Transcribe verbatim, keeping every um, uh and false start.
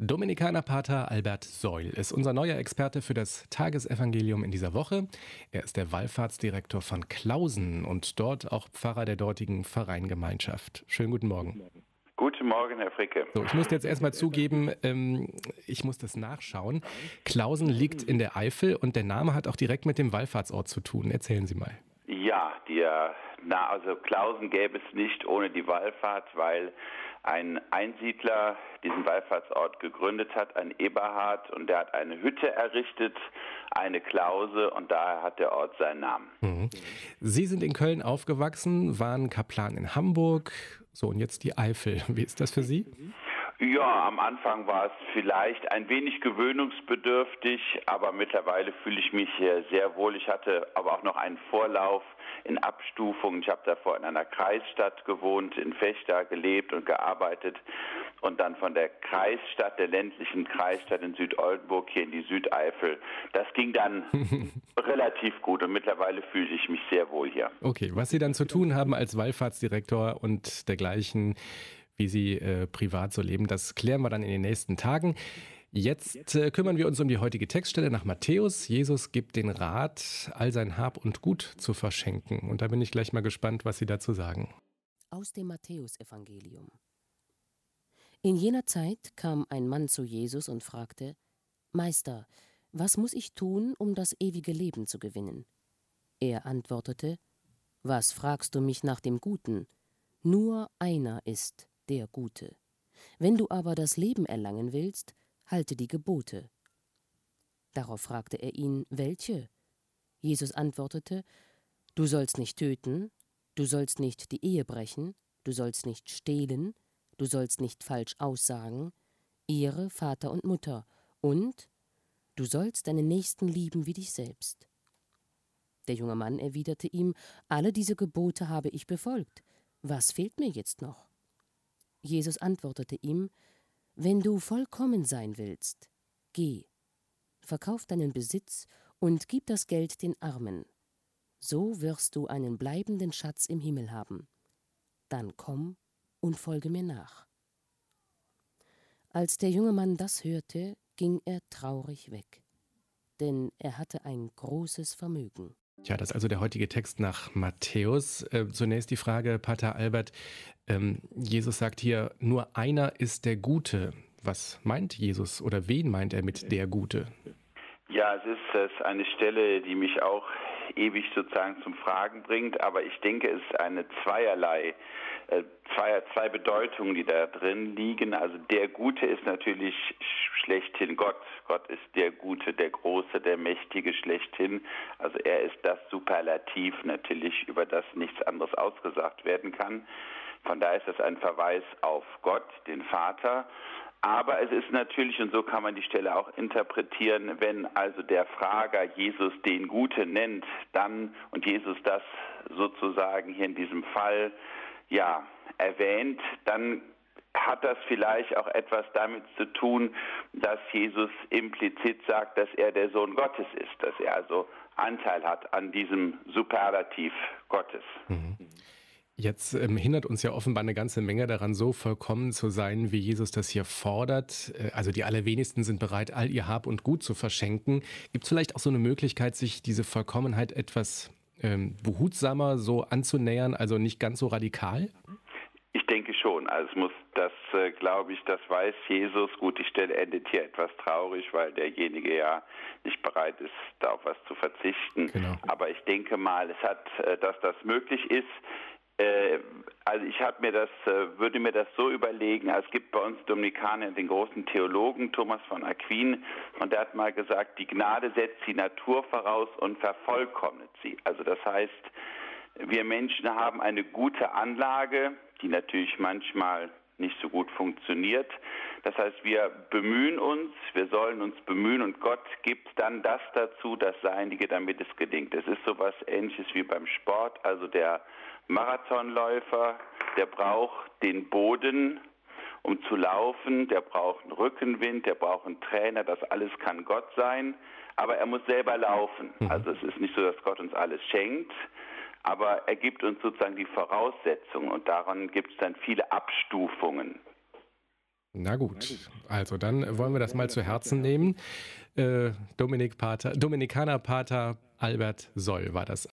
Dominikanerpater Albert Seul ist unser neuer Experte für das Tagesevangelium in dieser Woche. Er ist der Wallfahrtsdirektor von Klausen und dort auch Pfarrer der dortigen Pfarreingemeinschaft. Schönen guten Morgen. Guten Morgen, Herr Fricke. So, ich muss jetzt erstmal zugeben, ähm, ich muss das nachschauen. Klausen liegt in der Eifel und der Name hat auch direkt mit dem Wallfahrtsort zu tun. Erzählen Sie mal. Ja, die, na, also Klausen gäbe es nicht ohne die Wallfahrt, weil ein Einsiedler diesen Wallfahrtsort gegründet hat, ein Eberhard, und der hat eine Hütte errichtet, eine Klause, und daher hat der Ort seinen Namen. Mhm. Sie sind in Köln aufgewachsen, waren Kaplan in Hamburg, so und jetzt die Eifel. Wie ist das für Sie? Ja, am Anfang war es vielleicht ein wenig gewöhnungsbedürftig, aber mittlerweile fühle ich mich hier sehr wohl. Ich hatte aber auch noch einen Vorlauf in Abstufungen. Ich habe davor in einer Kreisstadt gewohnt, in Vechta gelebt und gearbeitet und dann von der Kreisstadt, der ländlichen Kreisstadt in Südoldenburg hier in die Südeifel. Das ging dann relativ gut und mittlerweile fühle ich mich sehr wohl hier. Okay, was Sie dann zu tun haben als Wallfahrtsdirektor und dergleichen, wie Sie äh, privat so leben, das klären wir dann in den nächsten Tagen. Jetzt äh, kümmern wir uns um die heutige Textstelle nach Matthäus. Jesus gibt den Rat, all sein Hab und Gut zu verschenken. Und da bin ich gleich mal gespannt, was Sie dazu sagen. Aus dem Matthäusevangelium. In jener Zeit kam ein Mann zu Jesus und fragte: Meister, was muss ich tun, um das ewige Leben zu gewinnen? Er antwortete: Was fragst du mich nach dem Guten? Nur einer ist der Gute. Wenn du aber das Leben erlangen willst, halte die Gebote. Darauf fragte er ihn: Welche? Jesus antwortete: Du sollst nicht töten, du sollst nicht die Ehe brechen, du sollst nicht stehlen, du sollst nicht falsch aussagen, ehre Vater und Mutter, und du sollst deinen Nächsten lieben wie dich selbst. Der junge Mann erwiderte ihm: Alle diese Gebote habe ich befolgt. Was fehlt mir jetzt noch? Jesus antwortete ihm: Wenn du vollkommen sein willst, geh, verkauf deinen Besitz und gib das Geld den Armen. So wirst du einen bleibenden Schatz im Himmel haben. Dann komm und folge mir nach. Als der junge Mann das hörte, ging er traurig weg, denn er hatte ein großes Vermögen. Tja, das ist also der heutige Text nach Matthäus. Äh, zunächst die Frage, Pater Albert, ähm, Jesus sagt hier, nur einer ist der Gute. Was meint Jesus oder wen meint er mit der Gute? Ja, es ist, es ist eine Stelle, die mich auch ewig sozusagen zum Fragen bringt, aber ich denke, es ist eine zweierlei, äh, zwei, zwei Bedeutungen, die da drin liegen. Also der Gute ist natürlich schlechthin Gott. Gott ist der Gute, der Große, der Mächtige schlechthin. Also er ist das Superlativ natürlich, über das nichts anderes ausgesagt werden kann. Von daher ist das ein Verweis auf Gott, den Vater. Aber es ist natürlich, und so kann man die Stelle auch interpretieren, wenn also der Frager Jesus den Gute nennt, dann, und Jesus das sozusagen hier in diesem Fall, ja, erwähnt, dann hat das vielleicht auch etwas damit zu tun, dass Jesus implizit sagt, dass er der Sohn Gottes ist, dass er also Anteil hat an diesem Superlativ Gottes. Mhm. Jetzt ähm, hindert uns ja offenbar eine ganze Menge daran, so vollkommen zu sein, wie Jesus das hier fordert. Äh, also die allerwenigsten sind bereit, all ihr Hab und Gut zu verschenken. Gibt es vielleicht auch so eine Möglichkeit, sich diese Vollkommenheit etwas ähm, behutsamer so anzunähern, also nicht ganz so radikal? Ich denke schon. Also es muss das, äh, glaube ich, das weiß Jesus. Gut, die Stelle endet hier etwas traurig, weil derjenige ja nicht bereit ist, da auf was zu verzichten. Genau. Aber ich denke mal, es hat, äh, dass das möglich ist. Also ich habe mir das, würde mir das so überlegen, es gibt bei uns Dominikaner den großen Theologen Thomas von Aquin und der hat mal gesagt, die Gnade setzt die Natur voraus und vervollkommnet sie. Also das heißt, wir Menschen haben eine gute Anlage, die natürlich manchmal nicht so gut funktioniert. Das heißt, wir bemühen uns, wir sollen uns bemühen und Gott gibt dann das dazu, das Seinige, damit es gelingt. Es ist sowas Ähnliches wie beim Sport, also der Marathonläufer, der braucht den Boden, um zu laufen, der braucht einen Rückenwind, der braucht einen Trainer, das alles kann Gott sein, aber er muss selber laufen. Also es ist nicht so, dass Gott uns alles schenkt, aber er gibt uns sozusagen die Voraussetzungen und daran gibt es dann viele Abstufungen. Na gut, also dann wollen wir das mal zu Herzen nehmen. Äh, Dominik Pater, Dominikaner Pater Albert Soll war das.